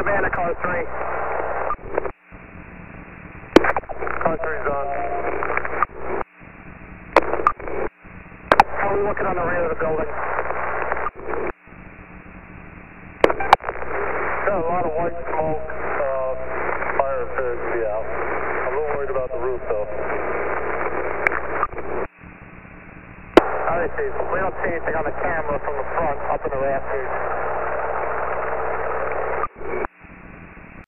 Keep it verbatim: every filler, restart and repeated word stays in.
command to car three. Car three's on. How are we looking on the rear of the building? Got a lot of white smoke. Uh, fire appears to be out. I'm a little worried about the roof though. All right, Chief. We don't see anything on the camera from the front up in the rafters.